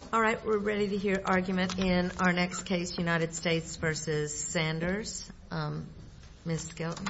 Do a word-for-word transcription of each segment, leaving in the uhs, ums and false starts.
All right, we're ready to hear argument in our next case, United States v. Sanders. Um, Miz Skelton.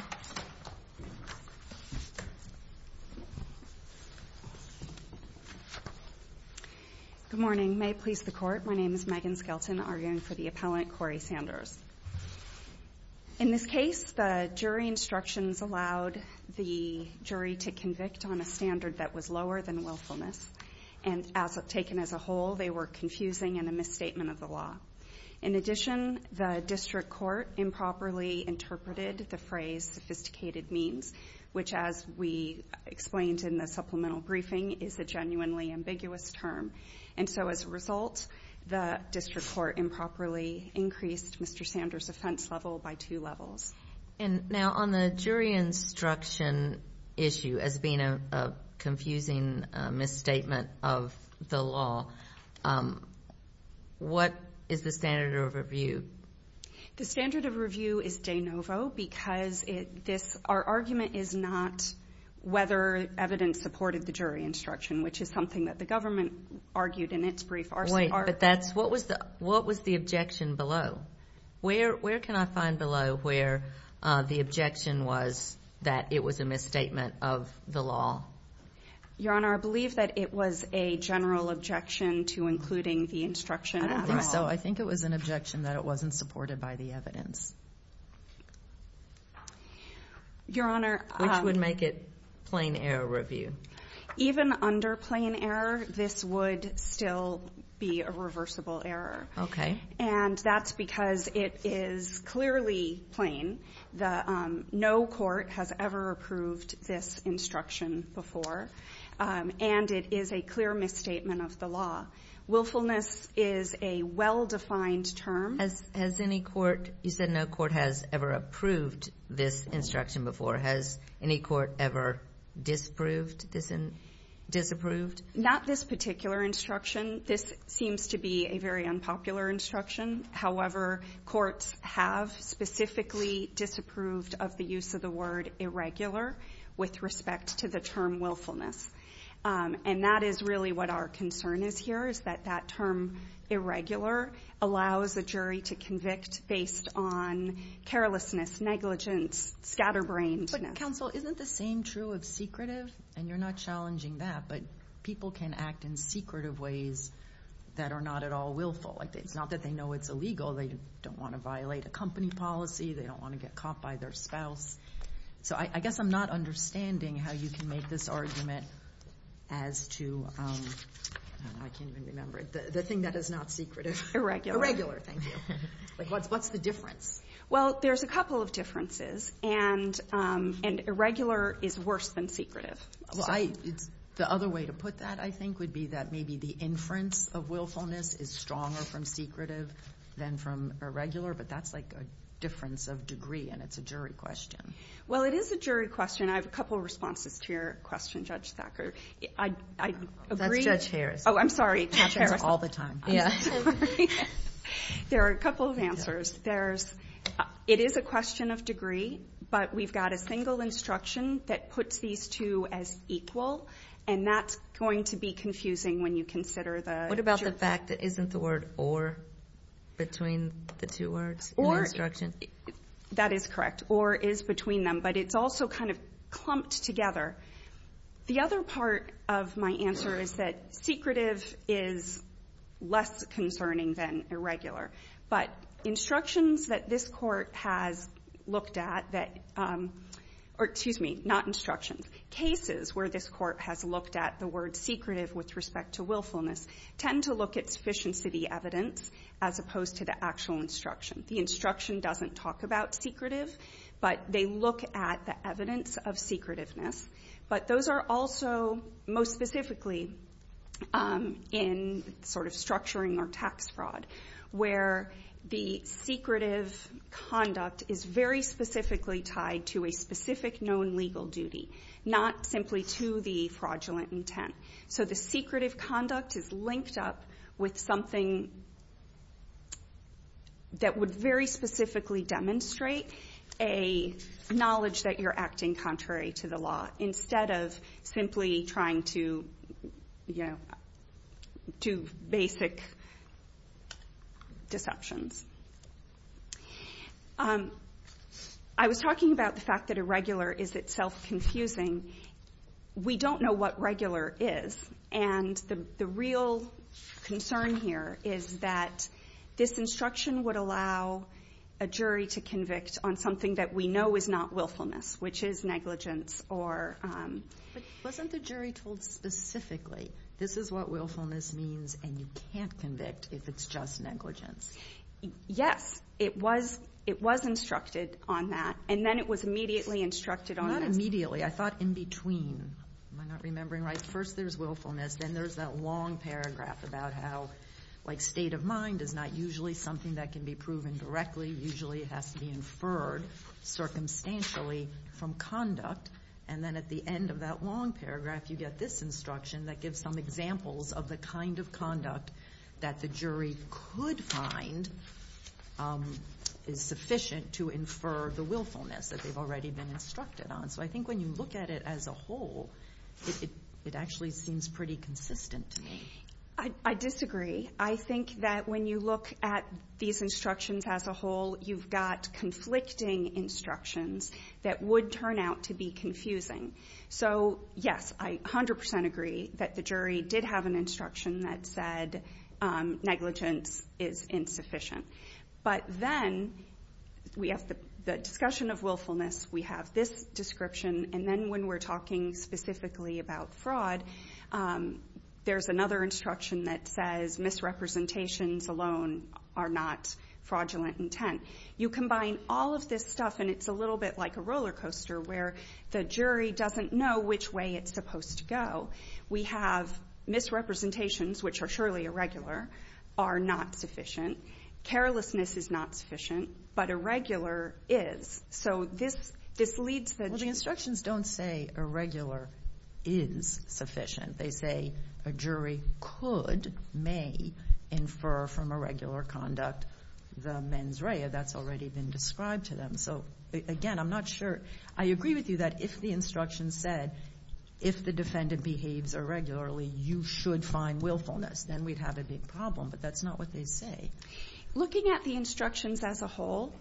Good morning. May it please the Court, my name is Megan Skelton, arguing for the appellant Corey Sanders. In this case, the jury instructions allowed the jury to convict on a standard that was lower than willfulness, and as taken as a whole, they were confusing and a misstatement of the law. In addition, the district court improperly interpreted the phrase sophisticated means, which, as we explained in the supplemental briefing, is a genuinely ambiguous term. And so as a result, the district court improperly increased Mister Sanders' offense level by two levels. And now on the jury instruction issue as being a, a confusing uh, misstatement of the law, um, what is the standard of review? The standard of review is de novo because it, this, our argument is not whether evidence supported the jury instruction, which is something that the government argued in its brief. Our, Wait, our, but that's, what was the, what was the objection below? Where, where can I find below where uh, the objection was that it was a misstatement of the law? Your Honor, I believe that it was a general objection to including the instruction. I don't at think all. so. I think it was an objection that it wasn't supported by the evidence. Your Honor, Which um, would make it plain error review. Even under plain error, this would still be a reversible error. Okay. And that's because it is clearly plain. The um, no court has ever approved this instruction before, um, and it is a clear misstatement of the law. Willfulness is a well-defined term. Has has any court, you said no court has ever approved this instruction before. Has any court ever disproved this in, disapproved? Not this particular instruction. This seems to be a very unpopular instruction. However, courts have specifically disapproved of the use of the word irregular with respect to the term willfulness. Um, and that is really what our concern is here, is that that term irregular allows a jury to convict based on carelessness, negligence, scatterbrainedness. But, counsel, isn't the same true of secretive? And you're not challenging that, but people can act in secretive ways that are not at all willful. Like, it's not that they know it's illegal. They don't want to violate a company policy. They don't want to get caught by their spouse. So I, I guess I'm not understanding how you can make this argument as to, um, I, don't know, I can't even remember it, the, the thing that is not secretive. Irregular. Irregular, thank you. Like, what's, what's the difference? Well, there's a couple of differences, and um, and irregular is worse than secretive. Well, so. I, it's, the other way to put that, I think, would be that maybe the inference of willfulness is stronger from secretive than from irregular, but that's like a difference of degree, and it's a jury question. Well, it is a jury question. I have a couple of responses to your question, Judge Thacker. I, I agree. That's Judge Harris. Oh, I'm sorry, Judge Happens Harris. all the time. Yeah. There are a couple of answers. There's, uh, it is a question of degree, but we've got a single instruction that puts these two as equal, and that's going to be confusing when you consider the. What about ju- the fact that isn't the word or between the two words in Or- the instruction? That is correct. Or is between them, but it's also kind of clumped together. The other part of my answer is that secretive is less concerning than irregular. But instructions that this court has looked at that, um, or excuse me, not instructions, cases where this court has looked at the word secretive with respect to willfulness tend to look at sufficiency evidence as opposed to the actual instruction. The instruction doesn't talk about secretive, but they look at the evidence of secretiveness. But those are also, most specifically, um, in sort of structuring or tax fraud, where the secretive conduct is very specifically tied to a specific known legal duty, not simply to the fraudulent intent. So the secretive conduct is linked up with something that would very specifically demonstrate a knowledge that you're acting contrary to the law, instead of simply trying to, you know, to basic deceptions. Um, I was talking about the fact that irregular is itself confusing. We don't know what regular is, and the, the real concern here is that this instruction would allow a jury to convict on something that we know is not willfulness, which is negligence or... Um, but wasn't the jury told specifically, this is what willfulness means, and you can't convict if it's just negligence? Yes, it was it was instructed on that, and then it was immediately instructed on Not this. immediately. I thought in between. Am I not remembering right? First there's willfulness, then there's that long paragraph about how, like, state of mind is not usually something that can be proven directly. Usually it has to be inferred circumstantially from conduct. And then at the end of that long paragraph, you get this instruction that gives some examples of the kind of conduct that the jury could find um, is sufficient to infer the willfulness that they've already been instructed on. So I think when you look at it as a whole, it, it, it actually seems pretty consistent to me. I, I disagree. I think that when you look at these instructions as a whole, you've got conflicting instructions that would turn out to be confusing. So, yes, I one hundred percent agree that the jury did have an instruction that said um, negligence is insufficient. But then we have the, the discussion of willfulness, we have this description, and then when we're talking specifically about fraud, um, there's another instruction that says misrepresentations alone are not fraudulent intent. You combine all of this stuff, and it's a little bit like a roller coaster where the jury doesn't know which way it's supposed to go. We have misrepresentations, which are surely irregular, are not sufficient. Carelessness is not sufficient, but irregular is. So this this leads the... Well, the instructions don't say irregular is sufficient. They say a jury could, may, infer from irregular conduct the mens rea that's already been described to them. So, again, I'm not sure. I agree with you that if the instruction said if the defendant behaves irregularly, you should find willfulness, then we'd have a big problem. But that's not what they say. Looking at the instructions as a whole,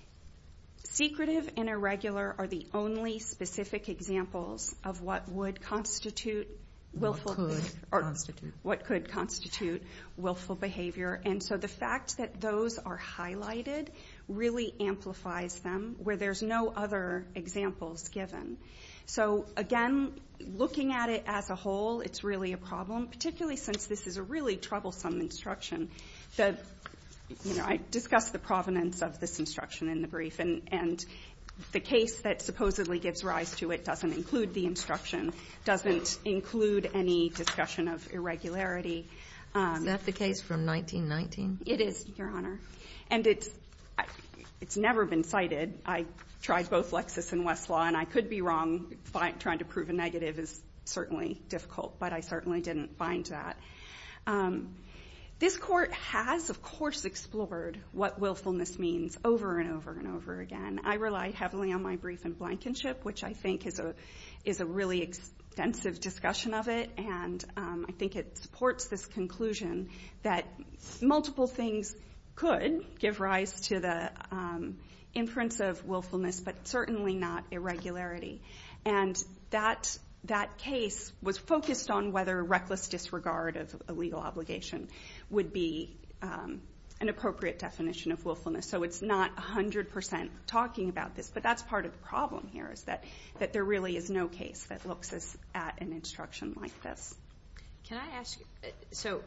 secretive and irregular are the only specific examples of what would constitute willful what could or constitute what could constitute willful behavior. And so the fact that those are highlighted really amplifies them where there's no other examples given. So again, looking at it as a whole, it's really a problem, particularly since this is a really troublesome instruction. The You know, I discussed the provenance of this instruction in the brief, and, and the case that supposedly gives rise to it doesn't include the instruction, doesn't include any discussion of irregularity. Um, Is that the case from nineteen nineteen? It is, Your Honor. And it's, it's never been cited. I tried both Lexis and Westlaw, and I could be wrong. Trying to prove a negative is certainly difficult, but I certainly didn't find that. Um, This Court has, of course, explored what willfulness means over and over and over again. I relied heavily on my brief in Blankenship, which I think is a is a really extensive discussion of it, and um, I think it supports this conclusion that multiple things could give rise to the um, inference of willfulness, but certainly not irregularity. And that that case was focused on whether reckless disregard of a legal obligation would be um, an appropriate definition of willfulness. So it's not one hundred percent talking about this, but that's part of the problem here is that, that there really is no case that looks as, at an instruction like this. Can I ask you, so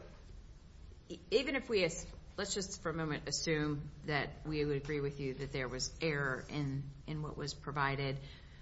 even if we, let's just for a moment assume that we would agree with you that there was error in, in what was provided.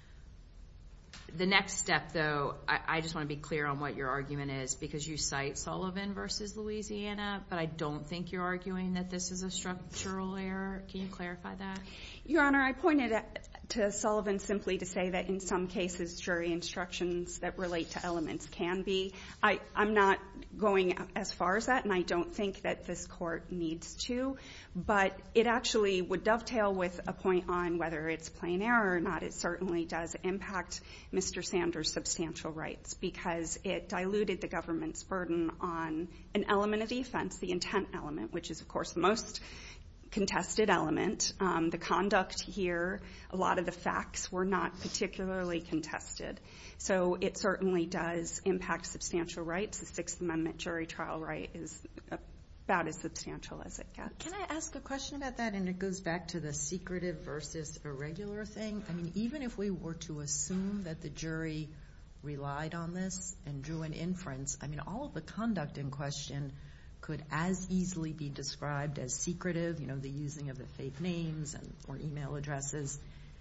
The next step, though, I, I just want to be clear on what your argument is because you cite Sullivan versus Louisiana, but I don't think you're arguing that this is a structural error. Can you clarify that? Your Honor, I pointed to Sullivan simply to say that in some cases jury instructions that relate to elements can be. I, I'm not going as far as that, and I don't think that this Court needs to, but it actually would dovetail with a point on whether it's plain error or not. It certainly does impact Mister Sanders' substantial rights because it diluted the government's burden on an element of the offense, the intent element, which is, of course, the most contested element. Um, the conduct here, a lot of the facts were not particularly contested. So it certainly does impact substantial rights. The Sixth Amendment jury trial right is about as substantial as it gets. Can I ask a question about that? And it goes back to the secretive versus irregular thing. I mean, even if we were to assume that the jury relied on this and drew an inference, I mean, all of the conduct in question could as easily be described as secretive, you know, the using of the fake names and or email addresses.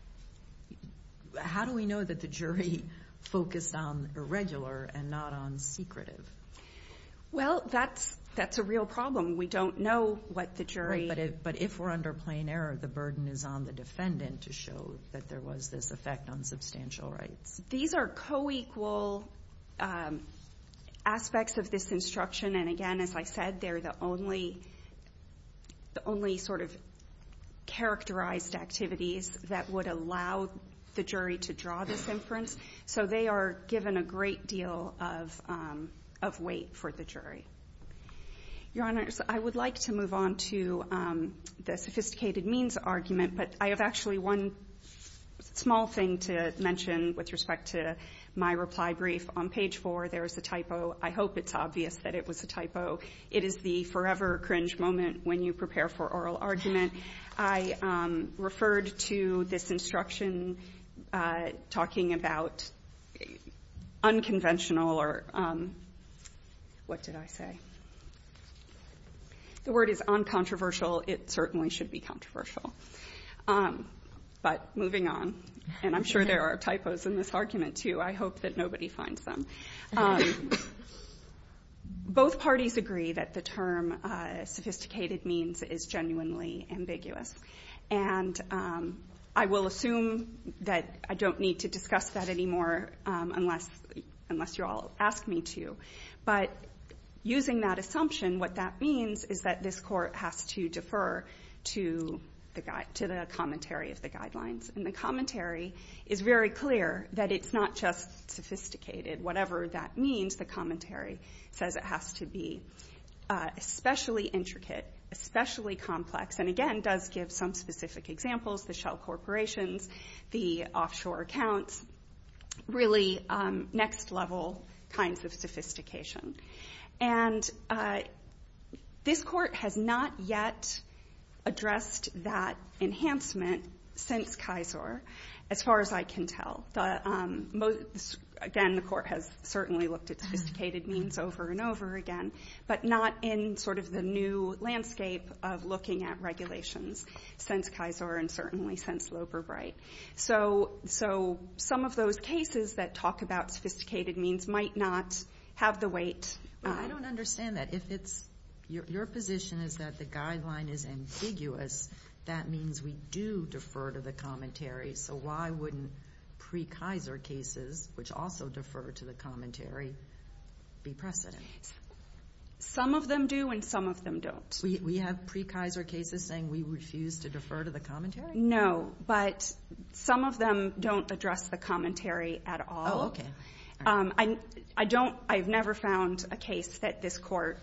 How do we know that the jury focused on irregular and not on secretive? Well, that's that's a real problem. We don't know what the jury... Right, but, if, but if we're under plain error, the burden is on the defendant to show that there was this effect on substantial rights. These are co-equal um, aspects of this instruction, and again, as I said, they're the only the only sort of characterized activities that would allow the jury to draw this inference. So they are given a great deal of um, of weight for the jury. Your Honors, I would like to move on to um, the sophisticated means argument, but I have actually one small thing to mention with respect to my reply brief. On page four, there is a typo. I hope it's obvious that it was a typo. It is the forever cringe moment when you prepare for oral argument. I um, referred to this instruction uh, talking about unconventional or um, what did I say? The word is uncontroversial. It certainly should be controversial. Um, but moving on, and I'm sure there are typos in this argument too. I hope that nobody finds them. Um, both parties agree that the term uh, sophisticated means is genuinely ambiguous. And um, I will assume that I don't need to discuss that anymore um, unless, unless you all ask me to. But using that assumption, what that means is that this Court has to defer to the guide, to the commentary of the guidelines. And the commentary is very clear that it's not just sophisticated. Whatever that means, the commentary says it has to be uh, especially intricate, especially complex, and again does give some specific examples, the shell corporations, the offshore accounts, really um, next level kinds of sophistication. And uh, this Court has not yet addressed that enhancement since Kisor, as far as I can tell. The, um, most, again, the Court has certainly looked at sophisticated means over and over again, but not in sort of the new landscape of looking at regulations since Kisor and certainly since Loper-Bright. So, so some of those cases that talk about sophisticated means might not have the weight. Well, I don't understand that. If it's your, your position is that the guideline is ambiguous, that means we do defer to the commentary. So why wouldn't pre-Kisor cases, which also defer to the commentary, be precedent? Some of them do and some of them don't. We, we have pre-Kisor cases saying we refuse to defer to the commentary? No, but some of them don't address the commentary at all. Oh, okay. Right. Um, I, I don't, I've never found a case that this Court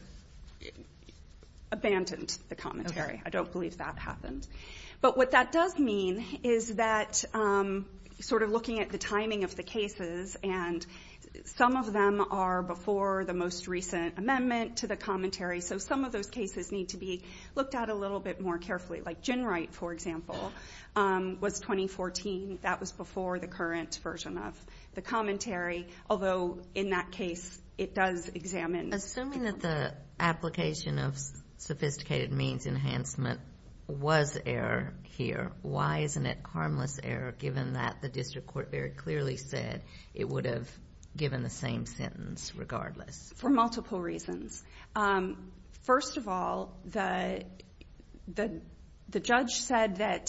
abandoned the commentary. Okay. I don't believe that happened. But what that does mean is that um, sort of looking at the timing of the cases, and some of them are before the most recent amendment to the commentary, so some of those cases need to be looked at a little bit more carefully. Like Ginwright, for example, um, was twenty fourteen. That was before the current version of the commentary, although in that case it does examine. Assuming that the application of sophisticated means enhancement was error here, why isn't it harmless error given that the district court very clearly said it would have given the same sentence regardless? For multiple reasons. Um, first of all, the, the, the judge said that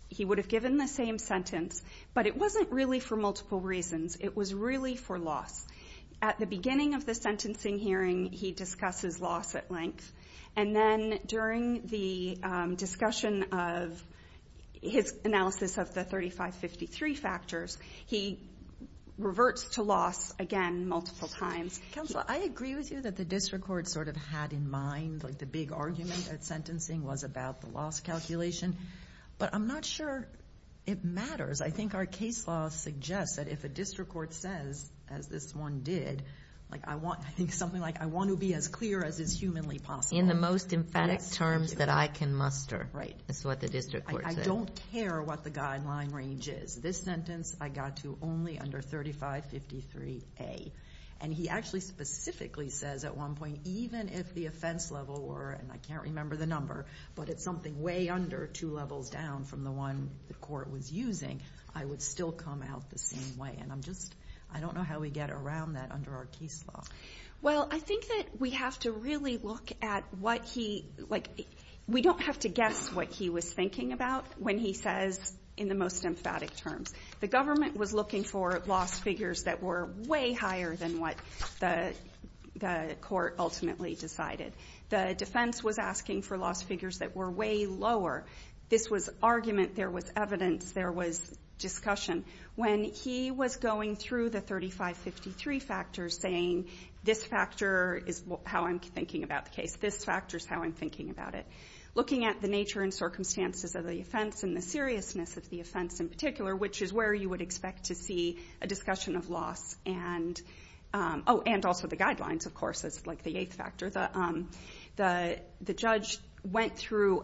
he would have given the same sentence, but it wasn't really for multiple reasons. It was really for loss. At the beginning of the sentencing hearing, he discusses loss at length. And then during the um, discussion of his analysis of the thirty-five fifty-three factors, he reverts to loss again multiple times. Counsel, I agree with you that the district court sort of had in mind, like the big argument at sentencing was about the loss calculation, but I'm not sure it matters. I think our case law suggests that if a district court says, as this one did, like I want, I think something like I want to be as clear as is humanly possible. In the most emphatic Yes, terms that I can muster. Right. That's what the district court I, I said. don't care what the guideline range is. This sentence I got to only under thirty-five fifty-three A. And he actually specifically says at one point, even if the offense level were, and I can't remember the number, but it's something way under two levels down from the one the court was using, I would still come out the same way. And I'm just, I don't know how we get around that under our case law. Well, I think that we have to really look at what he, like, we don't have to guess what he was thinking about when he says in the most emphatic terms. The government was looking for loss figures that were way higher than what the the court ultimately decided. The defense was asking for loss figures that were way lower. This was argument, there was evidence, there was discussion. When he was going through the thirty-five fifty-three factors saying, this factor is how I'm thinking about the case, this factor is how I'm thinking about it, looking at the nature and circumstances of the offense and the seriousness of the offense in particular, which is where you would expect to see a discussion of loss and, um, oh, and also the guidelines, of course, as like the eighth factor. The, um, the, the judge went through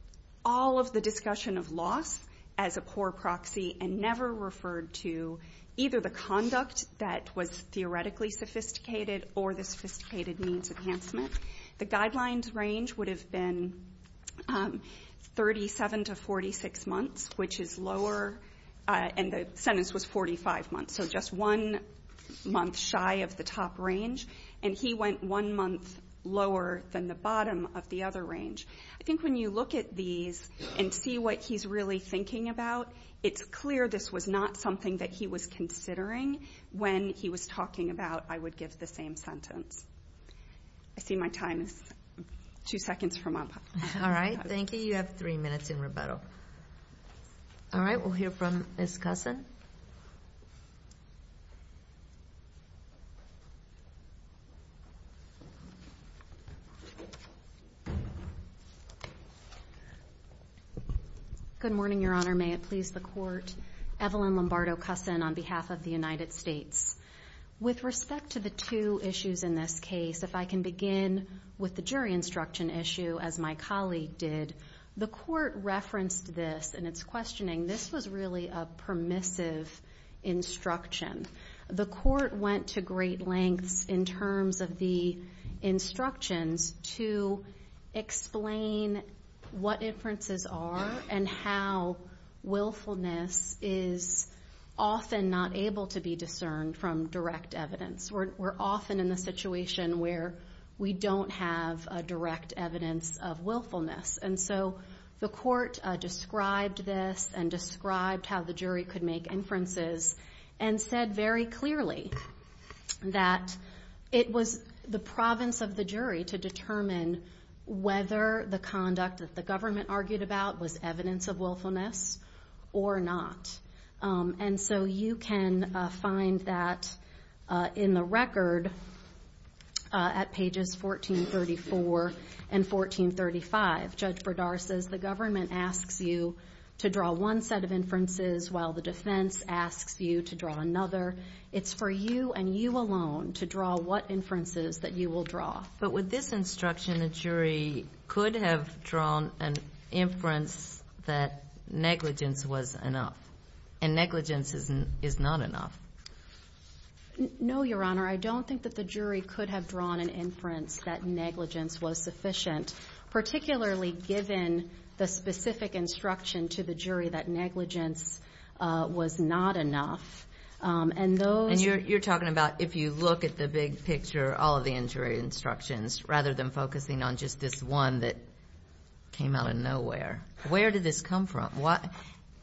all of the discussion of loss as a poor proxy and never referred to either the conduct that was theoretically sophisticated or the sophisticated means enhancement. The guidelines range would have been um, thirty-seven to forty-six months, which is lower, uh, and the sentence was forty-five months, so just one month shy of the top range, and he went one month lower than the bottom of the other range. I think when you look at these and see what he's really thinking about, it's clear this was not something that he was considering when he was talking about, I would give the same sentence. I see my time is two seconds from up. All right. Thank you. You have three minutes in rebuttal. All right. We'll hear from Miz Cusson. Good morning, Your Honor. May it please the Court. Evelyn Lombardo-Cusson on behalf of the United States. With respect to the two issues in this case, if I can begin with the jury instruction issue, as my colleague did, the Court referenced this in its questioning. This was really a permissive instruction. The Court went to great lengths in terms of the instructions to explain what inferences are and how willfulness is often not able to be discerned from direct evidence. We're, we're often in the situation where we don't have a direct evidence of willfulness. And so the Court uh, described this and described how the jury could make inferences and said very clearly that it was the province of the jury to determine whether the conduct that the government argued about was evidence of willfulness or not. Um, and so you can uh, find that uh, in the record uh, at pages fourteen thirty-four and fourteen thirty-five. Judge Berdar says the government asks you to draw one set of inferences while the defense asks you to draw another. It's for you and you alone to draw what inferences that you will draw. But with this instruction, a jury could have drawn an inference that negligence was enough, and negligence is, n- is not enough. No, Your Honor, I don't think that the jury could have drawn an inference that negligence was sufficient, particularly given the specific instruction to the jury that negligence uh, was not enough. Um, and those and you're you're talking about if you look at the big picture, all of the jury instructions, rather than focusing on just this one that came out of nowhere. Where did this come from? What?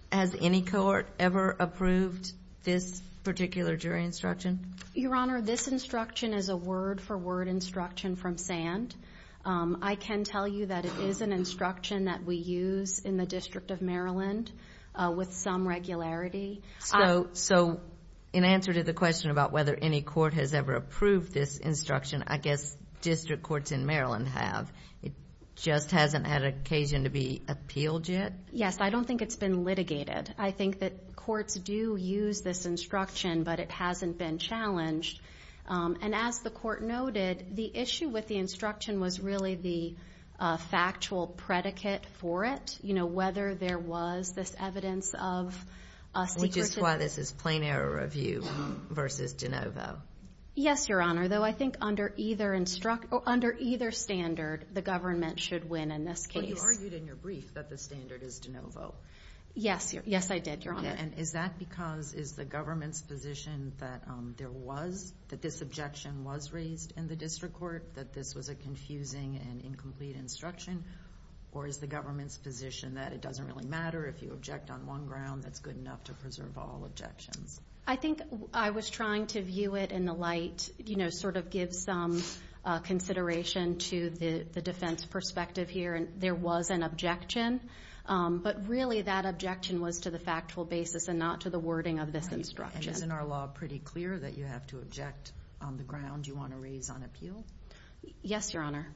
has any court ever approved this particular jury instruction? Your Honor, this instruction is a word-for-word instruction from Sand. Um, I can tell you that it is an instruction that we use in the District of Maryland uh, with some regularity. So, I, so in answer to the question about whether any court has ever approved this instruction, I guess district courts in Maryland have. It just hasn't had occasion to be appealed yet? Yes, I don't think it's been litigated. I think that courts do use this instruction, but it hasn't been challenged. Um, and as the court noted, the issue with the instruction was really the uh, factual predicate for it, you know, whether there was this evidence of uh, secretive... Which is why this is plain error review versus de novo. Yes, Your Honor, though I think under either instruct or under either standard, the government should win in this case. Well, you argued in your brief that the standard is de novo. Yes, yes, I did, Your Honor. And is that because is the government's position that um, there was, that this objection was raised in the district court, that this was a confusing and incomplete instruction? Or is the government's position that it doesn't really matter if you object on one ground, that's good enough to preserve all objections? I think I was trying to view it in the light, you know, sort of give some uh, consideration to the, the defense perspective here. And there was an objection. Um, but really that objection was to the factual basis and not to the wording of this right. instruction. And isn't our law pretty clear that you have to object on the ground you want to raise on appeal? Yes, Your Honor.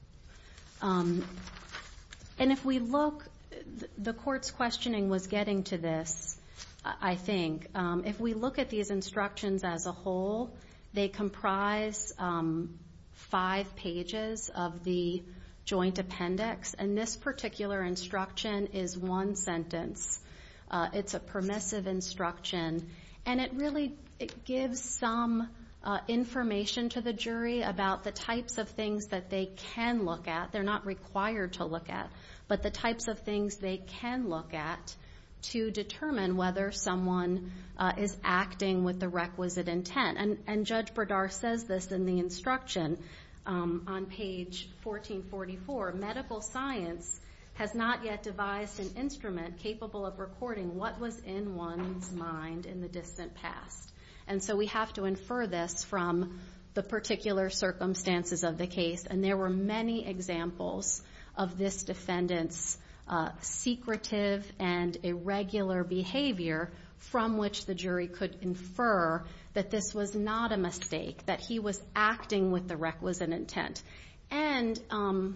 Um, and if we look, th- the court's questioning was getting to this, I think. Um, if we look at these instructions as a whole, they comprise um, five pages of the joint appendix, and this particular instruction is one sentence. Uh, it's a permissive instruction, and it really it gives some uh, information to the jury about the types of things that they can look at. They're not required to look at, but the types of things they can look at to determine whether someone uh, is acting with the requisite intent. And, and Judge Berdar says this in the instruction. Um, on page fourteen forty-four, medical science has not yet devised an instrument capable of recording what was in one's mind in the distant past. And so we have to infer this from the particular circumstances of the case. And there were many examples of this defendant's uh, secretive and irregular behavior from which the jury could infer that this was not a mistake, that he was acting with the requisite intent. And um,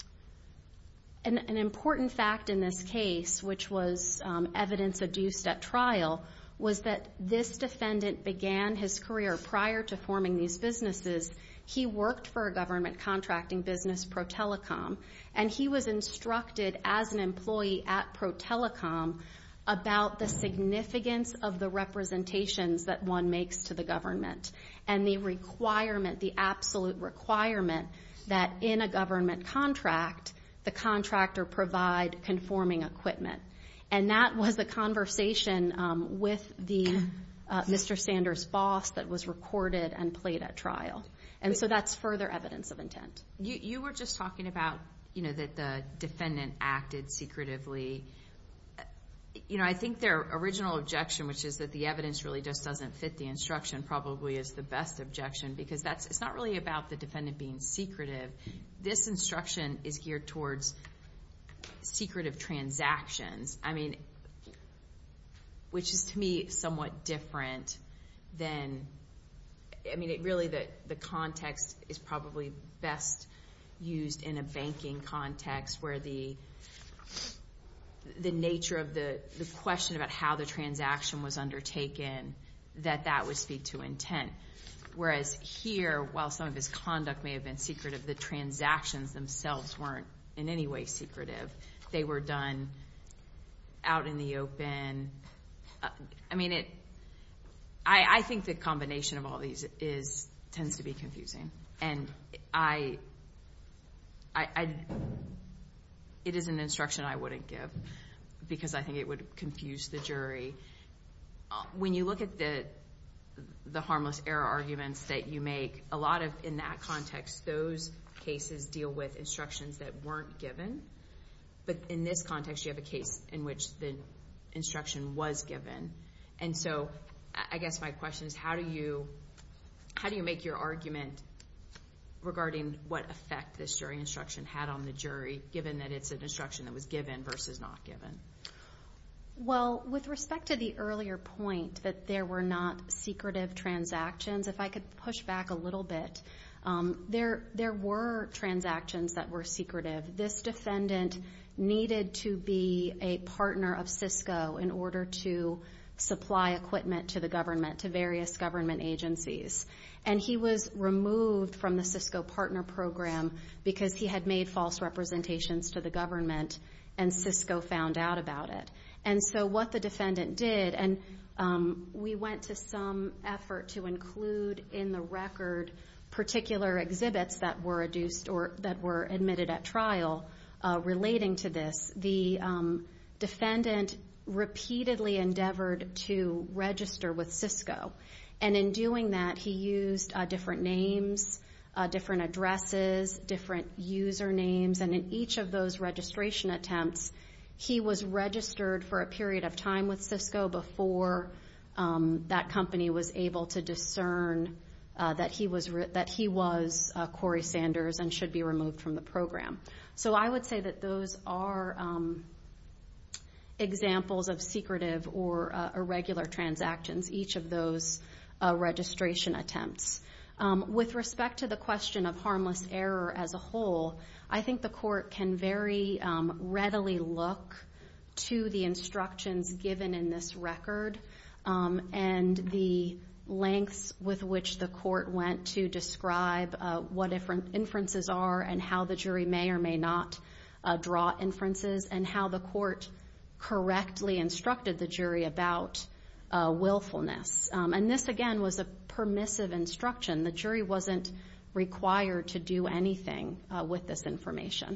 an, an important fact in this case, which was um, evidence adduced at trial, was that this defendant began his career prior to forming these businesses. He worked for a government contracting business, ProTelecom, and he was instructed as an employee at ProTelecom about the significance of the representations that one makes to the government and the requirement, the absolute requirement that in a government contract, the contractor provide conforming equipment. And that was a conversation um, with the uh, Mister Sanders' boss that was recorded and played at trial. And so that's further evidence of intent. You, you were just talking about, you know, that the defendant acted secretively. You know, I think their original objection, which is that the evidence really just doesn't fit the instruction, probably is the best objection, because that's it's not really about the defendant being secretive. This instruction is geared towards secretive transactions. I mean, which is to me somewhat different than, I mean, it really, the, the context is probably best used in a banking context where the the nature of the, the question about how the transaction was undertaken, that that would speak to intent. Whereas here, while some of his conduct may have been secretive, the transactions themselves weren't in any way secretive. They were done out in the open. Uh, I mean, it. I, I think the combination of all these is tends to be confusing, and I. I, I it is an instruction I wouldn't give because I think it would confuse the jury. Uh, when you look at the the harmless error arguments that you make, a lot of, in that context, those cases deal with instructions that weren't given. But in this context, you have a case in which the instruction was given. And so I guess my question is, how do you how do you make your argument regarding what effect this jury instruction had on the jury, given that it's an instruction that was given versus not given? Well, with respect to the earlier point that there were not secretive transactions, if I could push back a little bit, um, there there were transactions that were secretive. This defendant needed to be a partner of Cisco in order to supply equipment to the government, to various government agencies. And he was removed from the Cisco partner program because he had made false representations to the government, and Cisco found out about it. And so what the defendant did, and um, we went to some effort to include in the record particular exhibits that were adduced or that were admitted at trial uh, relating to this. The um, defendant repeatedly endeavored to register with Cisco. And in doing that, he used uh, different names, uh, different addresses, different usernames, and in each of those registration attempts, he was registered for a period of time with Cisco before um, that company was able to discern uh, that he was re- that he was uh, Corey Sanders and should be removed from the program. So I would say that those are um, examples of secretive or uh, irregular transactions, each of those uh, registration attempts. Um, with respect to the question of harmless error as a whole, I think the court can very um, readily look to the instructions given in this record um, and the lengths with which the court went to describe uh, what different inferences are and how the jury may or may not uh, draw inferences, and how the court correctly instructed the jury about uh, willfulness. Um, and this, again, was a permissive instruction. The jury wasn't required to do anything uh, with this information.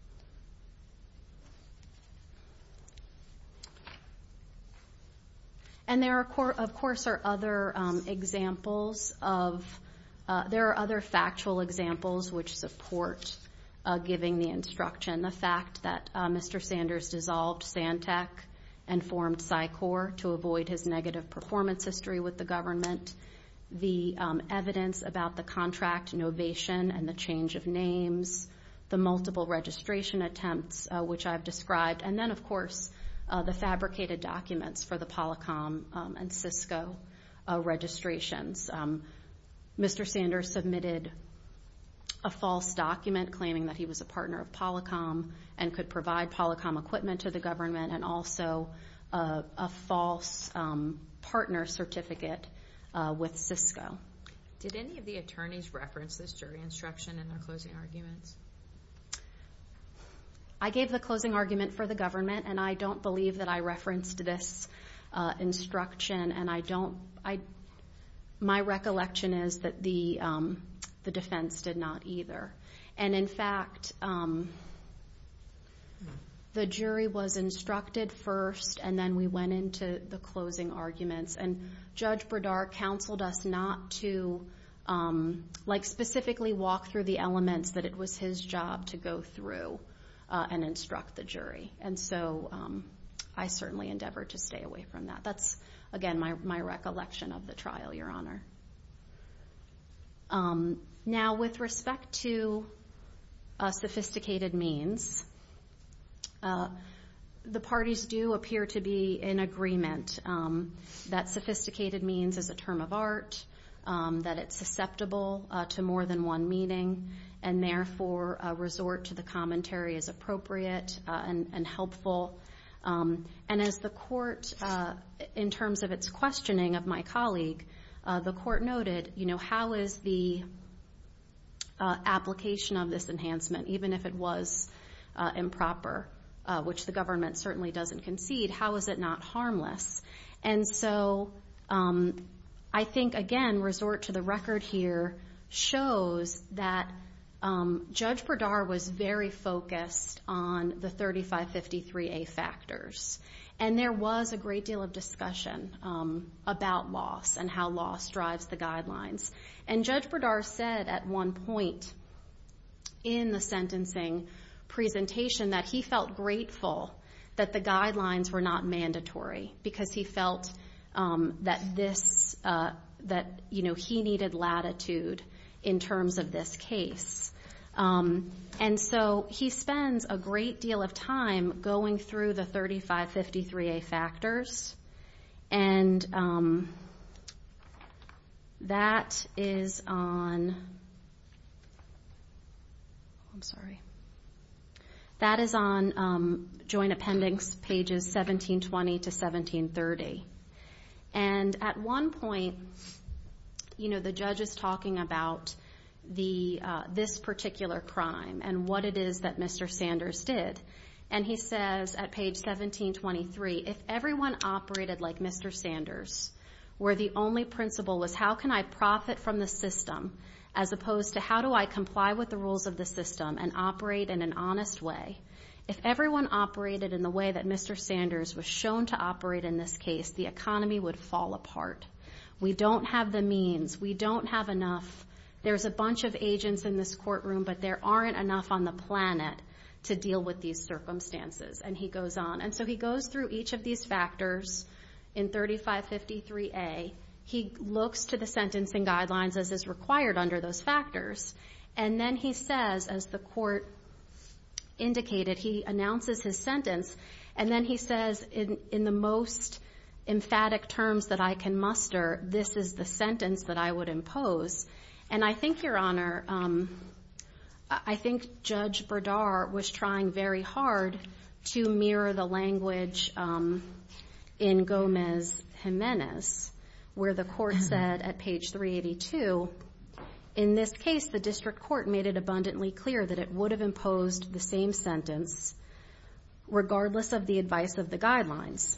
And there, are, of course, are other um, examples of, uh, there are other factual examples which support uh, giving the instruction. The fact that uh, Mister Sanders dissolved Santec and formed Psycor to avoid his negative performance history with the government. The um, evidence about the contract novation and the change of names, the multiple registration attempts, uh, which I've described, and then, of course, uh, the fabricated documents for the Polycom um, and Cisco uh, registrations. Um, Mister Sanders submitted a false document claiming that he was a partner of Polycom and could provide Polycom equipment to the government, and also uh, a false um, partner certificate Uh, with Cisco. Did any of the attorneys reference this jury instruction in their closing arguments? I gave the closing argument for the government, and I don't believe that I referenced this uh, instruction, and I don't, I, my recollection is that the, um, the defense did not either. And in fact, um, the jury was instructed first, and then we went into the closing arguments. And Judge Brodar counseled us not to, um, like, specifically walk through the elements that it was his job to go through uh, and instruct the jury. And so um, I certainly endeavored to stay away from that. That's, again, my, my recollection of the trial, Your Honor. Um, now, with respect to uh, sophisticated means, Uh, the parties do appear to be in agreement um, that sophisticated means is a term of art, um, that it's susceptible uh, to more than one meaning, and therefore a resort to the commentary is appropriate uh, and, and helpful. Um, and as the court, uh, in terms of its questioning of my colleague, uh, the court noted, you know, how is the uh, application of this enhancement, even if it was uh, improper, Uh, which the government certainly doesn't concede, how is it not harmless? And so um, I think, again, resort to the record here shows that um, Judge Brodar was very focused on the thirty-five fifty-three A factors. And there was a great deal of discussion um, about loss and how loss drives the guidelines. And Judge Brodar said at one point in the sentencing presentation that he felt grateful that the guidelines were not mandatory because he felt um, that this, uh, that, you know, he needed latitude in terms of this case. Um, and so he spends a great deal of time going through the thirty-five fifty-three A factors, and um, that is on, I'm sorry, that is on um, Joint Appendix pages seventeen twenty to seventeen thirty. And at one point, you know, the judge is talking about the uh, this particular crime and what it is that Mister Sanders did. And he says at page seventeen twenty-three, if everyone operated like Mister Sanders, where the only principle was how can I profit from the system, as opposed to how do I comply with the rules of the system and operate in an honest way, if everyone operated in the way that Mister Sanders was shown to operate in this case, the economy would fall apart. We don't have the means. We don't have enough. There's a bunch of agents in this courtroom, but there aren't enough on the planet to deal with these circumstances. And he goes on. And so he goes through each of these factors in thirty-five fifty-three A. He looks to the sentencing guidelines as is required under those factors. And then he says, as the court indicated, he announces his sentence. And then he says, in, in the most emphatic terms that I can muster, this is the sentence that I would impose. And I think, Your Honor, um, I think Judge Berdar was trying very hard to mirror the language um, in Gomez-Jimenez, where the court said at page three eighty-two, in this case, the district court made it abundantly clear that it would have imposed the same sentence regardless of the advice of the guidelines.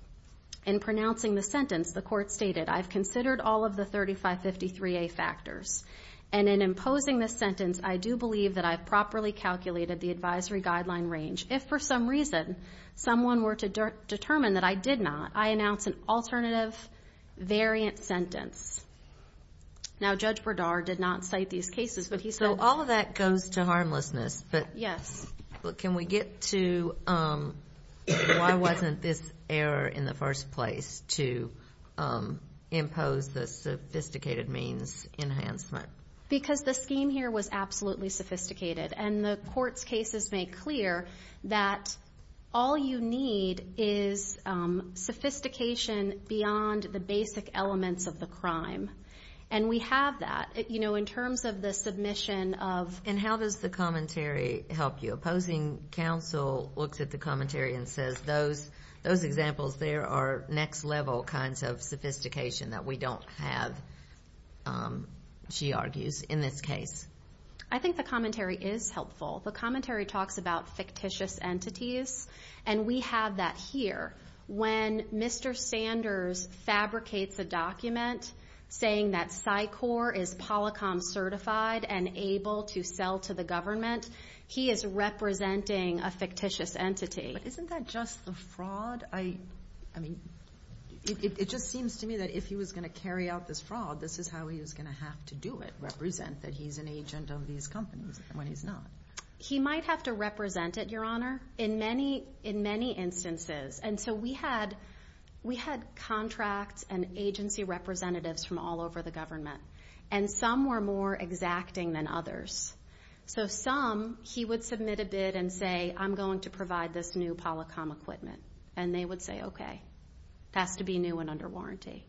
In pronouncing the sentence, the court stated, I've considered all of the thirty-five fifty-three A factors, and in imposing this sentence, I do believe that I've properly calculated the advisory guideline range. If for some reason someone were to de- determine that I did not, I announce an alternative variant sentence. Now, Judge Berdar did not cite these cases, but he said... So all of that goes to harmlessness, but... Yes. But can we get to um, why wasn't this error in the first place to um, impose the sophisticated means enhancement? Because the scheme here was absolutely sophisticated, and the court's cases make clear that all you need is um, sophistication beyond the basic elements of the crime. And we have that, you know, in terms of the submission of... And how does the commentary help you? Opposing counsel looks at the commentary and says those those examples there are next level kinds of sophistication that we don't have, um, she argues, in this case. I think the commentary is helpful. The commentary talks about fictitious entities, and we have that here. When Mister Sanders fabricates a document saying that Psycor is Polycom certified and able to sell to the government, he is representing a fictitious entity. But isn't that just the fraud? I, I mean, it, it, it just seems to me that if he was going to carry out this fraud, this is how he was going to have to do it, represent that he's an agent of these companies when he's not. He might have to represent it, Your Honor, in many in many instances. And so we had we had contracts and agency representatives from all over the government, and some were more exacting than others. So some, he would submit a bid and say, I'm going to provide this new Polycom equipment. And they would say, okay, it has to be new and under warranty.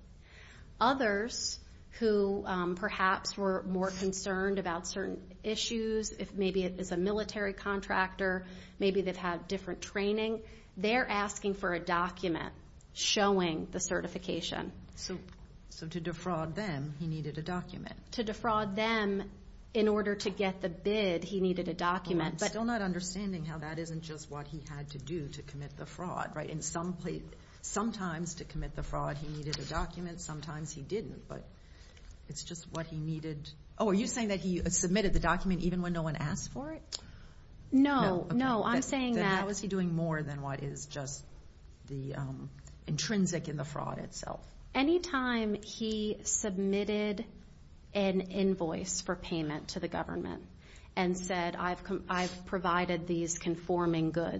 Others who um, perhaps were more concerned about certain issues, if maybe it is a military contractor, maybe they've had different training, they're asking for a document showing the certification. So, so to defraud them, he needed a document. To defraud them, in order to get the bid, he needed a document. Well, I'm but still not understanding how that isn't just what he had to do to commit the fraud, right? In some place, sometimes to commit the fraud, he needed a document. Sometimes he didn't, but it's just what he needed. Oh, are you saying that he submitted the document even when no one asked for it? No, no, okay. no I'm that, saying then that. How is he doing more than what is just the um, intrinsic in the fraud itself? Anytime he submitted an invoice for payment to the government and said, I've com- I've provided these conforming goods,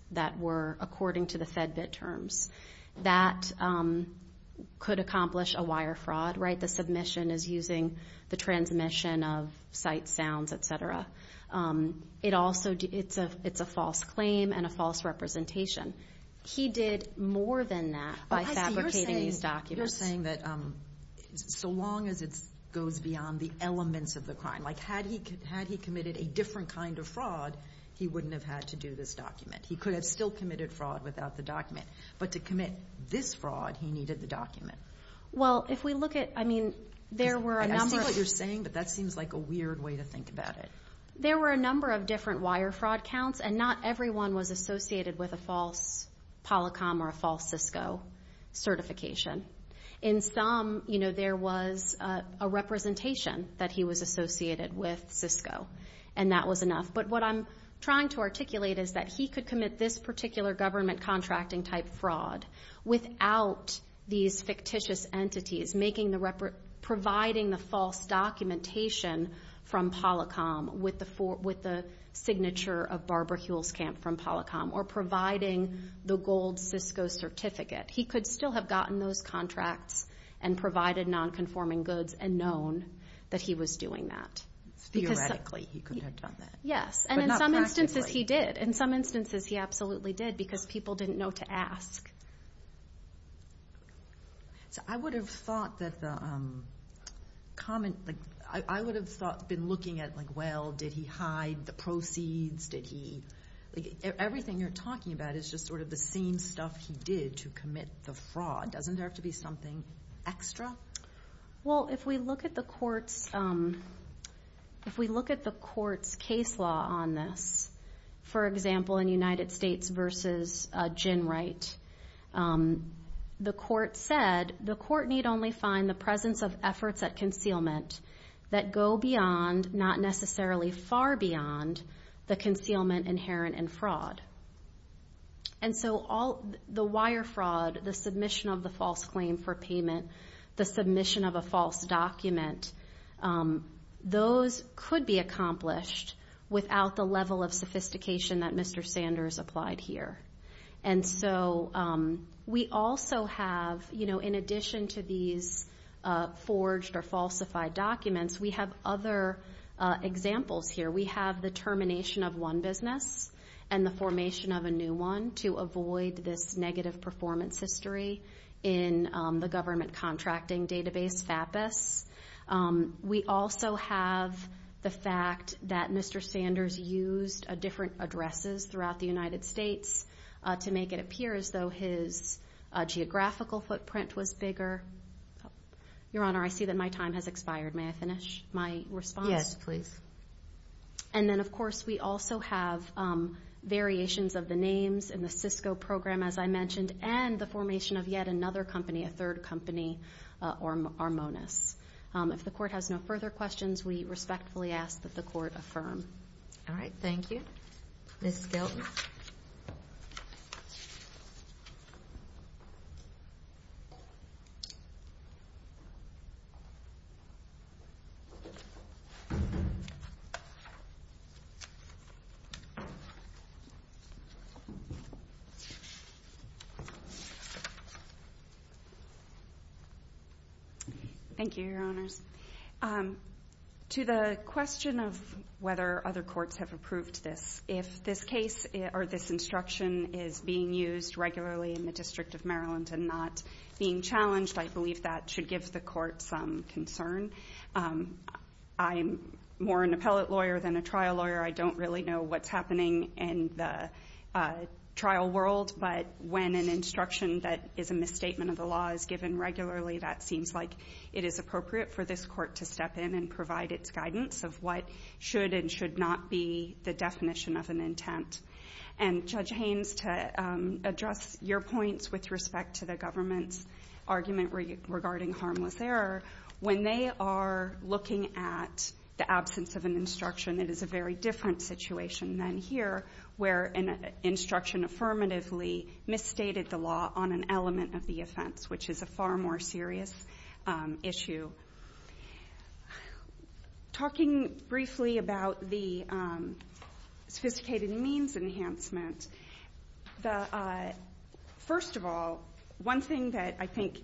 that were according to the FedBit terms. That um, could accomplish a wire fraud, right? The submission is using the transmission of sights, sounds, et cetera. Um, it also, it's a, it's a false claim and a false representation. He did more than that by oh, fabricating saying, these documents. You're saying that um, so long as it goes beyond the elements of the crime, like had he had he committed a different kind of fraud, he wouldn't have had to do this document. He could have still committed fraud without the document. But to commit this fraud, he needed the document. Well, if we look at, I mean, there were a I, number I see of... what you're saying, but that seems like a weird way to think about it. There were a number of different wire fraud counts, and not everyone was associated with a false Polycom or a false Cisco certification. In some, you know, there was a, a representation that he was associated with Cisco, and that was enough. But what I'm trying to articulate is that he could commit this particular government contracting type fraud without these fictitious entities making the rep- providing the false documentation from Polycom with the for, with the signature of Barbara Huelskamp from Polycom, or providing the gold Cisco certificate. He could still have gotten those contracts and provided non-conforming goods and known that he was doing that. Theoretically, because, he could have done that. Yes, and but in not some instances practically. he did. In some instances he absolutely did, because people didn't know to ask. So I would have thought that the um, comment, like, I, I would have thought, been looking at, like, well, did he hide the proceeds? Did he, like, everything you're talking about is just sort of the same stuff he did to commit the fraud. Doesn't there have to be something extra? Well, if we look at the court's, um, if we look at the court's case law on this, for example, in United States versus uh, Ginwright, um, the court said the court need only find the presence of efforts at concealment that go beyond, not necessarily far beyond, the concealment inherent in fraud. And so all the wire fraud, the submission of the false claim for payment, the submission of a false document, um, those could be accomplished without the level of sophistication that Mister Sanders applied here. And so um, we also have, you know, in addition to these uh, forged or falsified documents, we have other uh, examples here. We have the termination of one business and the formation of a new one to avoid this negative performance history in um, the government contracting database, FAPIS. Um, we also have the fact that Mister Sanders used uh, different addresses throughout the United States uh, to make it appear as though his uh, geographical footprint was bigger. Your Honor, I see that my time has expired. May I finish my response? Yes, please. And then, of course, we also have um, variations of the names in the Cisco program, as I mentioned, and the formation of yet another company, a third company, uh, Armonis. Um, if the court has no further questions, we respectfully ask that the court affirm. All right, thank you. Miz Skelton. Thank you, Your Honors. Um, to the question of whether other courts have approved this, if this case or this instruction is being used regularly in the District of Maryland and not being challenged, I believe that should give the court some concern. Um, I'm more an appellate lawyer than a trial lawyer. I don't really know what's happening in the uh, trial world, but when an instruction that is a misstatement of the law is given regularly, that seems like it is appropriate for this court to step in and provide its guidance of what should and should not be the definition of an intent. And Judge Haynes, to um, address your points with respect to the government's argument re- regarding harmless error, when they are looking at the absence of an instruction, it is a very different situation than here, where an instruction affirmatively misstated the law on an element of the offense, which is a far more serious um, issue. Talking briefly about the um, sophisticated means enhancement, The, uh, first of all, one thing that I think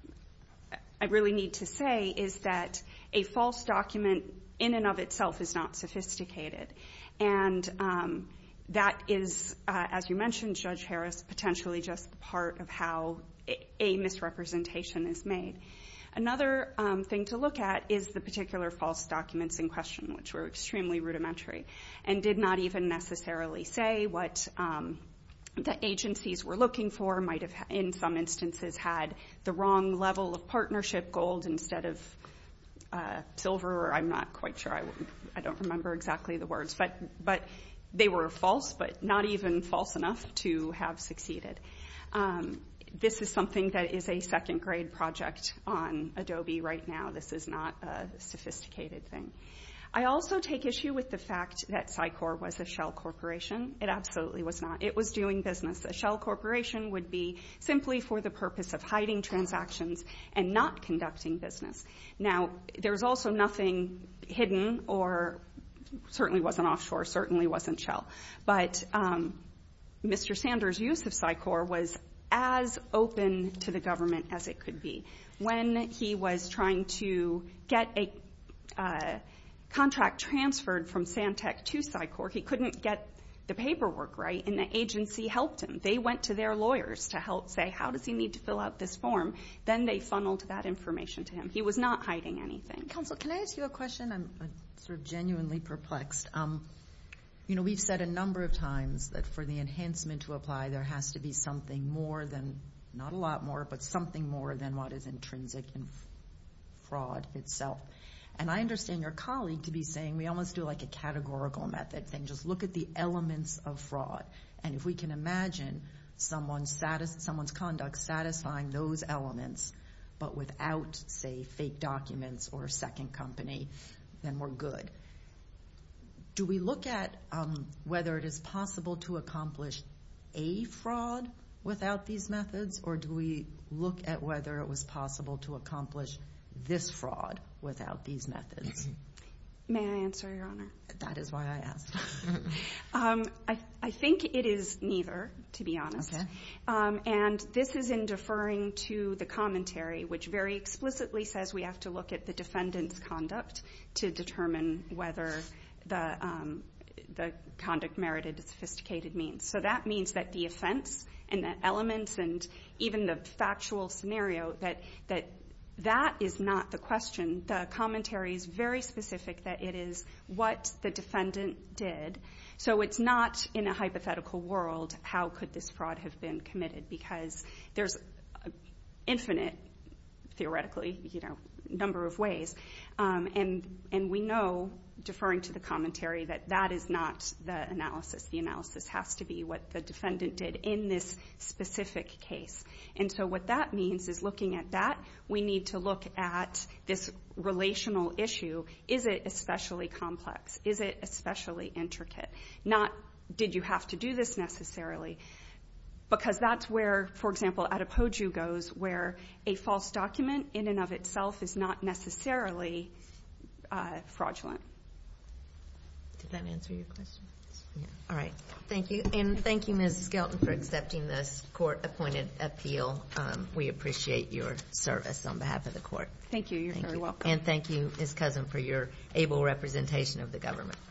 I really need to say is that a false document in and of itself is not sophisticated. And um, that is, uh, as you mentioned, Judge Harris, potentially just part of how a, a misrepresentation is made. Another um, thing to look at is the particular false documents in question, which were extremely rudimentary and did not even necessarily say what um, the agencies were looking for, might have, in some instances, had the wrong level of partnership gold instead of uh, silver, or I'm not quite sure. I, I don't remember exactly the words. But, but they were false, but not even false enough to have succeeded. Um, This is something that is a second-grade project on Adobe right now. This is not a sophisticated thing. I also take issue with the fact that Sycor was a shell corporation. It absolutely was not. It was doing business. A shell corporation would be simply for the purpose of hiding transactions and not conducting business. Now, there's also nothing hidden, or certainly wasn't offshore, certainly wasn't shell. But um, Mister Sanders' use of Sycor was as open to the government as it could be. When he was trying to get a uh, contract transferred from Santec to Sycor, he couldn't get the paperwork right, and the agency helped him. They went to their lawyers to help say, how does he need to fill out this form? Then they funneled that information to him. He was not hiding anything. Counsel, can I ask you a question? I'm uh, sort of genuinely perplexed. Um, You know, we've said a number of times that for the enhancement to apply, there has to be something more than, not a lot more, but something more than what is intrinsic in fraud itself. And I understand your colleague to be saying we almost do like a categorical method thing, just look at the elements of fraud. And if we can imagine someone's, satis- someone's conduct satisfying those elements, but without, say, fake documents or a second company, then we're good. Do we look at um, whether it is possible to accomplish a fraud without these methods, or do we look at whether it was possible to accomplish this fraud without these methods? May I answer, Your Honor? That is why I asked. um, I, I think it is neither, to be honest. Okay. Um, and this is in deferring to the commentary, which very explicitly says we have to look at the defendant's conduct to determine whether the um, the conduct merited a sophisticated means. So that means that the offense and the elements and even the factual scenario, that that that is not the question. The commentary is very specific that it is what the defendant did. So it's not in a hypothetical world, how could this fraud have been committed? Because there's infinite, theoretically, you know, number of ways. Um, and and we know, deferring to the commentary, that that is not the analysis. The analysis has to be what the defendant did in this specific case. And so what that means is, looking at that, we need to look at this relational issue. Is it especially complex? Is it especially intricate? Not, did you have to do this necessarily? Because that's where, for example, Adepoju goes, where a false document in and of itself is not necessarily uh, fraudulent. Did that answer your question? Yeah. All right. Thank you. And thank you, Miz Skelton, for accepting this court-appointed appeal. Um, we appreciate your service on behalf of the court. Thank you. You're thank very you. welcome. And thank you, Miz Cousin, for your able representation of the government.